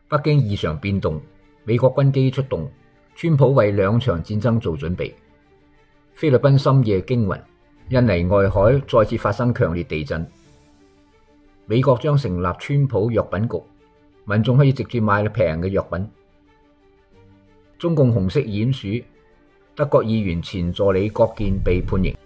北京異常變動，美國軍機出動，川普為兩場戰爭做準備。菲律賓深夜驚魂，印尼外海再次發生強烈地震。美國將成立川普藥品局，民眾可以直接買平嘅藥品。中共紅色鼴鼠，德國議員前助理郭健被判刑。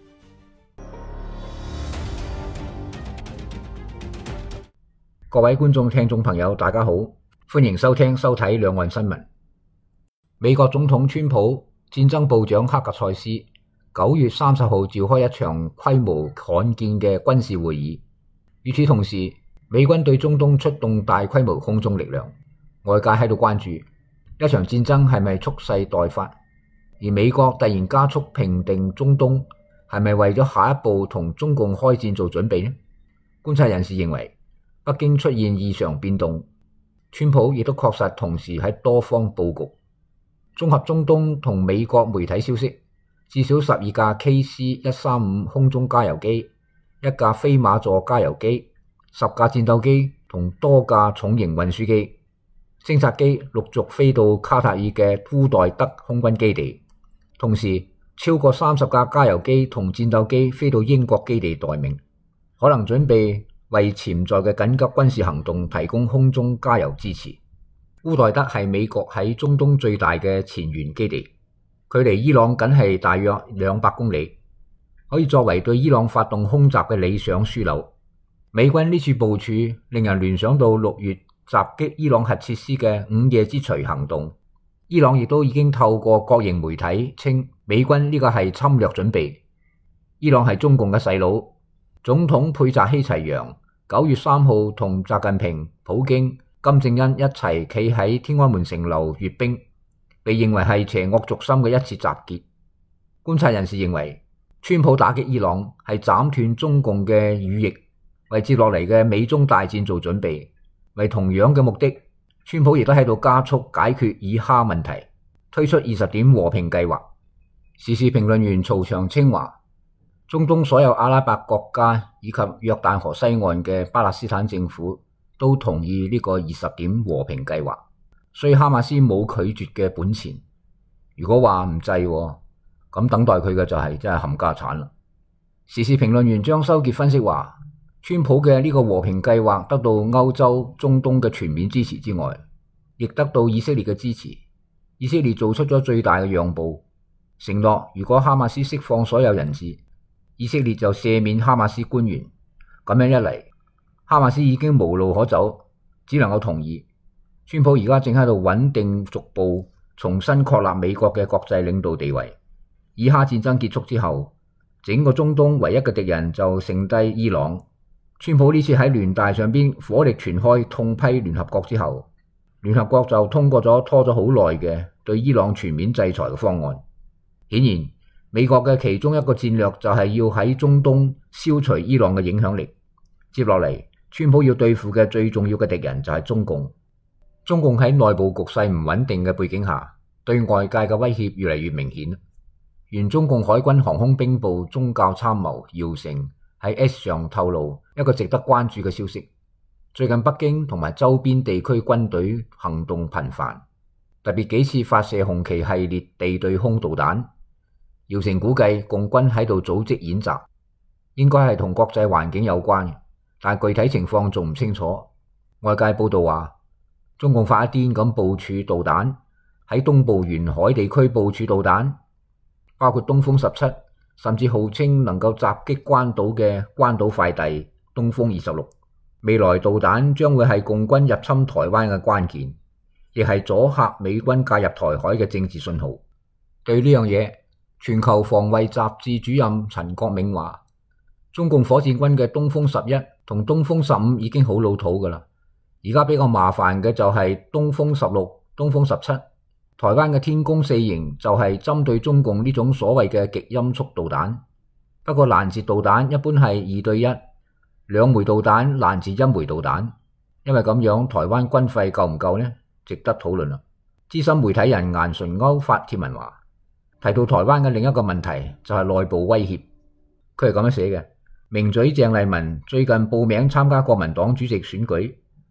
各位觀眾、聽眾朋友，大家好，歡迎收聽收睇兩岸新聞。美國總統川普、戰爭部長克格塞斯9月30號召開一場規模罕見嘅軍事會議。與此同時，美軍對中東出動大規模空中力量，外界喺度關注一場戰爭係咪蓄勢待發，而美國突然加速平定中東，係咪為咗下一步同中共開戰做準備呢？觀察人士認為，北京出現異常變動，川普亦都確實同時喺多方佈局。綜合中東同美國媒體消息，至少12架 KC-135 空中加油機、1架飛馬座加油機、10架戰鬥機同多架重型運輸機、偵察機陸續飛到卡塔爾嘅烏代德空軍基地，同時超過30架加油機同戰鬥機飛到英國基地待命，可能準備為潛在嘅緊急軍事行動提供空中加油支持。烏代德係美國喺中東最大嘅前沿基地，距離伊朗僅係大約200公里，可以作為對伊朗發動空襲嘅理想樞紐。美軍呢次部署令人聯想到6月襲擊伊朗核設施嘅午夜之錘行動。伊朗亦都已經透過國營媒體稱美軍呢個係侵略準備。伊朗係中共嘅細佬，總統佩扎希齊揚9月3號同習近平、普京、金正恩一齊企喺天安門城樓閱兵，被認為係邪惡軸心嘅一次集結。觀察人士認為，川普打擊伊朗係斬斷中共嘅羽翼，為接落嚟嘅美中大戰做準備。為同樣嘅目的，川普亦都喺度加速解決以哈問題，推出20點和平計劃。時事評論員曹長青話，中東所有阿拉伯國家以及約旦河西岸嘅巴勒斯坦政府都同意呢個20點和平計劃，所以哈馬斯冇拒絕嘅本錢。如果話唔制，咁等待佢嘅就係真係冚家產啦。時事評論員張修傑分析話，川普嘅呢個和平計劃得到歐洲、中東嘅全面支持之外，亦得到以色列嘅支持。以色列做出咗最大嘅讓步，承諾如果哈馬斯釋放所有人質，以色列就赦免哈馬斯官員。咁樣一嚟，哈馬斯已經無路可走，只能夠同意。川普而家正喺度穩定逐步重新確立美國嘅國際領導地位。以哈戰爭結束之後，整個中東唯一嘅敵人就剩低伊朗。川普呢次喺聯大上邊火力全開痛批聯合國之後，聯合國就通過咗拖咗好耐嘅對伊朗全面制裁嘅方案。顯然，美國嘅其中一個戰略就係要喺中東消除伊朗嘅影響力。接落嚟，川普要對付嘅最重要嘅敵人就係中共。中共喺內部局勢唔穩定嘅背景下，對外界嘅威脅越嚟越明顯。原中共海軍航空兵部宗教參謀姚成喺 X 上透露一個值得關注嘅消息：最近北京同埋周邊地區軍隊行動頻繁，特別幾次發射紅旗系列地對空導彈。姚成估計共軍喺度組織演習，應該係同國際環境有關，但具體情況仲唔清楚。外界報道話，中共發一癲咁部署導彈，喺東部沿海地區部署導彈，包括東風17，甚至號稱能夠襲擊關島嘅關島快遞東風26。未來導彈將會係共軍入侵台灣嘅關鍵，亦係阻嚇美軍介入台海嘅政治信號。對呢樣嘢，全球防衛雜誌主任陳國銘話，中共火箭軍嘅東風11同東風15已經好老土㗎啦，而家比較麻煩嘅就係東風16、東風17。台灣嘅天宮4型就係針對中共呢種所謂嘅極音速導彈，不過攔截導彈一般係2對1，2枚導彈攔截1枚導彈，因為咁樣台灣軍費夠唔夠呢？值得討論啦。資深媒體人顏純歐發帖文話，提到台灣嘅另一個問題就係內部威脅，佢係咁樣寫嘅：名嘴鄭麗文最近報名參加國民黨主席選舉，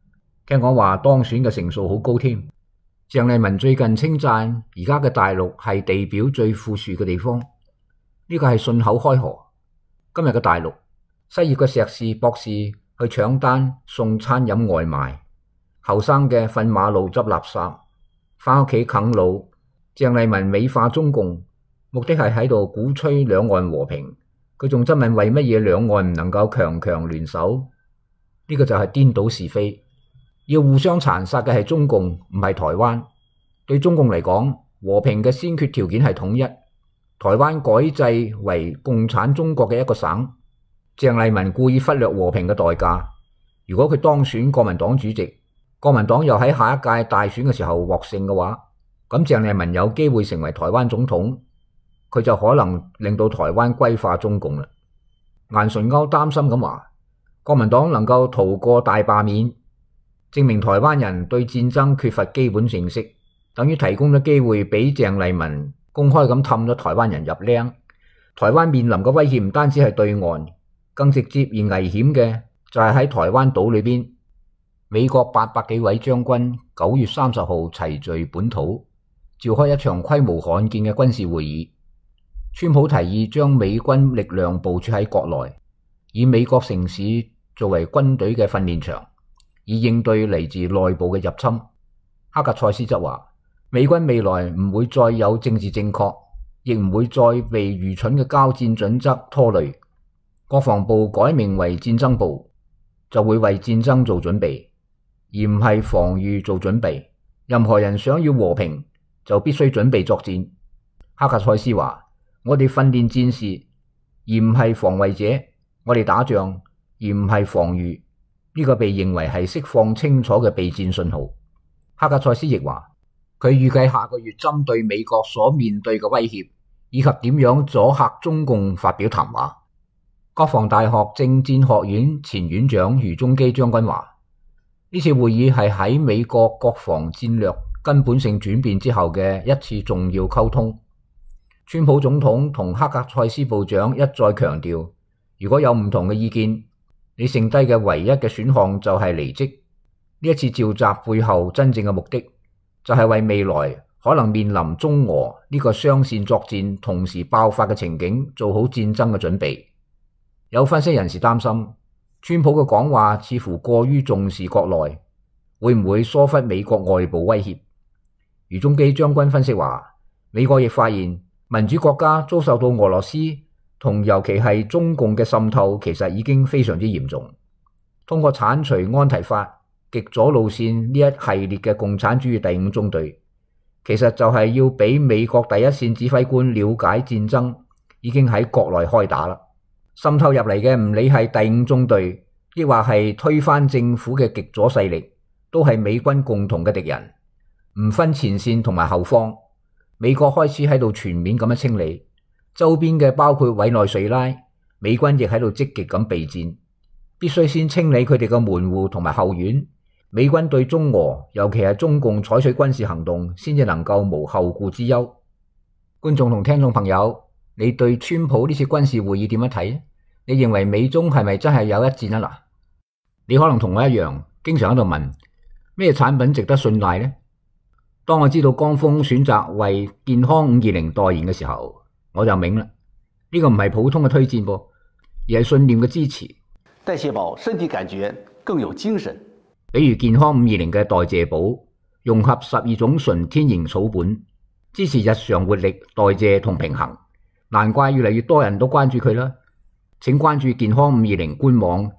聽講話當選嘅成數好高添。鄭麗文最近稱讚而家嘅大陸係地表最富庶嘅地方，呢個係信口開河。今日嘅大陸，失業嘅碩士博士去搶單送餐飲外賣，後生嘅瞓馬路執垃圾，返屋企啃老。鄭麗文美化中共，目的係喺度鼓吹兩岸和平。佢仲質問為乜嘢兩岸唔能夠強強聯手？呢個就係顛倒是非。要互相殘殺嘅係中共，唔係台灣。對中共嚟講，和平嘅先決條件係統一。台灣改制為共產中國嘅一個省。鄭麗文故意忽略和平嘅代價。如果佢當選國民黨主席，國民黨又喺下一屆大選嘅時候獲勝嘅話，咁鄭麗文有機會成為台灣總統，佢就可能令到台灣歸化中共啦。顏純鈎擔心咁話，國民黨能夠逃過大罷免，證明台灣人對戰爭缺乏基本認識，等於提供咗機會俾鄭麗文公開咁氹咗台灣人入僆。台灣面臨嘅威脅唔單止係對岸，更直接而危險嘅就係喺台灣島裏邊。美國800幾位將軍9月30號齊聚本土，召開一場規模罕見嘅軍事會議。川普提議將美軍力量部署喺國內，以美國城市作為軍隊嘅訓練場，以應對嚟自內部嘅入侵。黑格塞斯則話，美軍未來唔會再有政治正確，亦唔會再被愚蠢嘅交戰準則拖累。國防部改名為戰爭部，就會為戰爭做準備，而唔係防禦做準備。任何人想要和平，就必須準備作戰。黑格塞斯話，我哋訓練戰士，而唔係防衛者；我哋打仗，而唔係防禦。呢個被認為係釋放清楚嘅備戰信號。黑格塞斯亦話，佢預計下個月針對美國所面對嘅威脅，以及點樣阻嚇中共發表談話。國防大學政戰學院前院長余宗基將軍話，呢次會議係喺美國國防戰略根本性轉變之後嘅一次重要溝通。川普總統同黑格塞斯部長一再強調，如果有唔同嘅意見，你剩低嘅唯一嘅選項就係離職。呢一次召集背後真正嘅目的，就係為未來可能面臨中俄呢個雙線作戰同時爆發嘅情景做好戰爭嘅準備。有分析人士擔心，川普嘅講話似乎過於重視國內，會唔會疏忽美國外部威脅？余宗基將軍分析話，美國亦發現民主國家遭受到俄羅斯同尤其係中共嘅滲透，其實已經非常之嚴重。通過剷除安提法、極左路線呢一系列嘅共產主義第5中隊，其實就係要俾美國第一線指揮官了解戰爭已經喺國內開打啦。滲透入嚟嘅唔理係第5中隊，亦或係推翻政府嘅極左勢力，都係美軍共同嘅敵人，唔分前線同埋後方。美國開始喺度全面咁樣清理周邊嘅，包括委內瑞拉，美軍亦喺度積極咁備戰，必須先清理佢哋嘅門戶同埋後院。美軍對中俄，尤其係中共採取軍事行動，先至能夠無後顧之憂。觀眾同聽眾朋友，你對川普呢次軍事會議點樣睇？你認為美中係咪真係有一戰啊？嗱，你可能同我一樣，經常喺度問咩產品值得信賴呢？當我知道江峰選擇為健康520代言嘅時候，我就明啦，呢個唔係普通嘅推薦噃，而係信念嘅支持。 代謝寶身體感覺更有精神。 比如健康520嘅代謝寶，融合12種純天然草本，支持日常活力、代謝同平衡，難怪越嚟越多人都關注佢啦。請關注健康520官網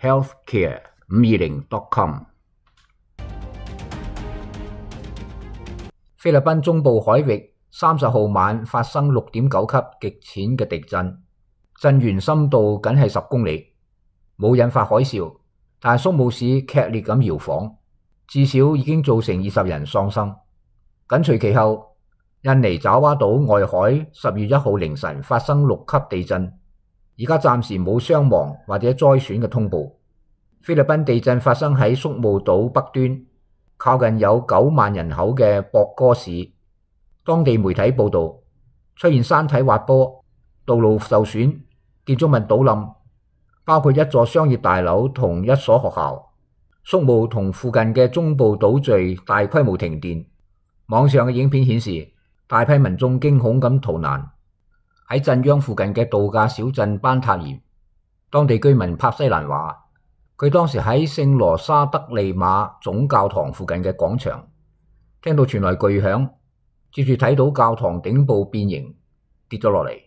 healthcare520.com。菲律賓中部海域30號晚發生6.9級極淺嘅地震，震源深度僅係10公里，冇引發海嘯，但係蘇姆市劇烈咁搖晃，至少已經造成20人喪生。緊隨其後，印尼爪哇島外海10月1號凌晨發生6級地震。而家暫時冇傷亡或者災損嘅通報。菲律賓地震發生喺宿務島北端，靠近有9萬人口嘅博哥市。當地媒體報道，出現山體滑坡、道路受損、建築物倒冧，包括一座商業大樓同一所學校。 宿務同附近嘅中部島嶼大規模停電。網上嘅影片顯示，大批民眾驚恐咁逃難。喺鎮央附近嘅度假小鎮班塔爾，當地居民帕西蘭話，佢當時喺聖羅沙德利馬總教堂附近嘅廣場，聽到傳來巨響，接住睇到教堂頂部變形跌咗落嚟。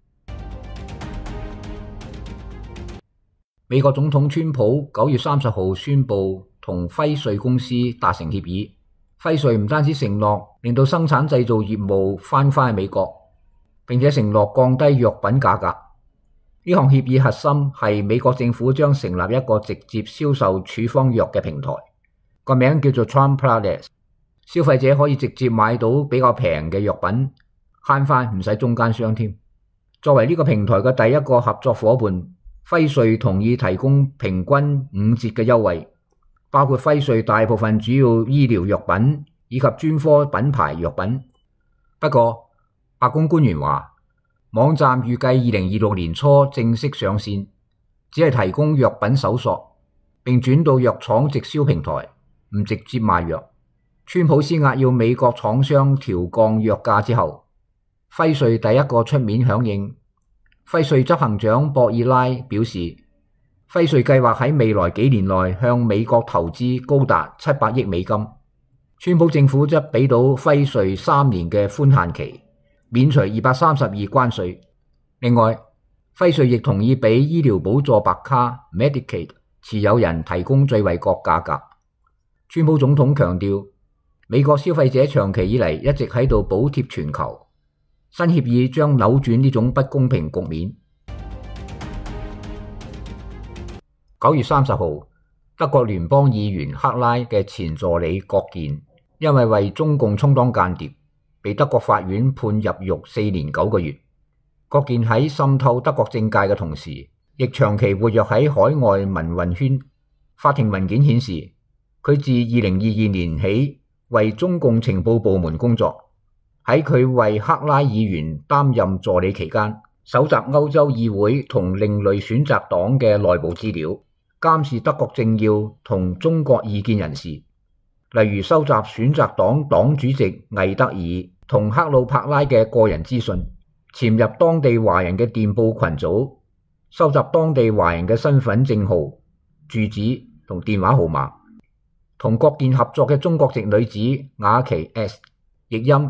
美國總統川普9月30號宣布同輝瑞公司達成協議，輝瑞唔單止承諾令到生產製造業務翻返去美國，並且承諾降低藥品價格。呢項協議核心係美國政府將成立一個直接銷售處方藥嘅平台，個名叫做 Trump Plus， 消費者可以直接買到比較平嘅藥品，慳翻唔使中間商添。作為呢個平台嘅第一個合作夥伴，輝瑞同意提供平均5折嘅優惠，包括輝瑞大部分主要醫療藥品以及專科品牌藥品。不過，白宮官員話，網站預計2026年初正式上線，只係提供藥品搜索，並轉到藥廠直銷平台，唔直接賣藥。川普施壓要美國廠商調降藥價之後，輝瑞第一個出面響應。輝瑞執行長博爾拉表示，輝瑞計劃喺未來幾年內向美國投資高達700億美金。川普政府則俾到輝瑞3年嘅寬限期，免除232關稅。另外，輝瑞亦同意俾醫療補助白卡 Medicaid 持有人提供最惠國價格。川普總統強調，美國消費者長期以嚟一直喺度補貼全球。新協議將扭轉呢種不公平局面。9月30號，德國聯邦議員克拉嘅前助理郭健，因為中共充當間諜，被德國法院判入獄4年9個月。郭健喺滲透德國政界嘅同時，亦長期活躍喺海外民運圈。法庭文件顯示，佢自2022年起為中共情報部門工作。喺佢為克拉議員擔任助理期間，搜集歐洲議會同另類選擇黨嘅內部資料，監視德國政要同中國異見人士，例如收集選擇黨黨主席魏德爾同克魯柏拉嘅個人資訊，潛入當地華人嘅電報群組，收集當地華人嘅身份證號、住址同電話號碼。同郭健合作嘅中國籍女子雅琪 S， 譯音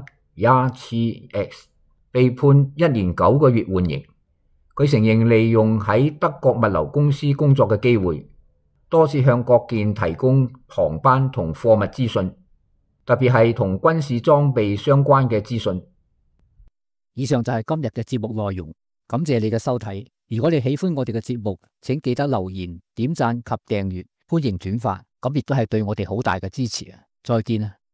Yachi-X， 被判1年9個月緩刑。佢承認利用喺德國物流公司工作嘅機會，多次向郭健提供航班同貨物資訊，特別係同軍事裝備相關嘅資訊。 以上就係今日嘅節目內容，感謝你嘅收睇。如果你喜歡我哋嘅節目，請記得留言、點讚及訂閱，歡迎轉發，咁亦都係對我哋好大嘅支持啊！再見啊！